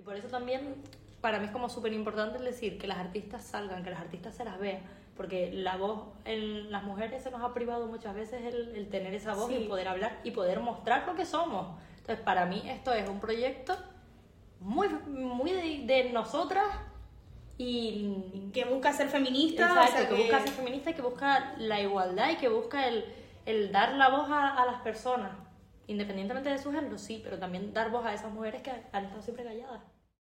por eso también para mí es como súper importante decir que las artistas salgan, que las artistas se las vean, porque la voz en las mujeres se nos ha privado muchas veces el tener esa voz y poder hablar y poder mostrar lo que somos. Entonces para mí esto es un proyecto muy de nosotras y que busca ser feminista. Exacto, o sea, que busca ser feminista y que busca la igualdad y que busca el dar la voz a las personas, independientemente de su género, sí, pero también dar voz a esas mujeres que han estado siempre calladas.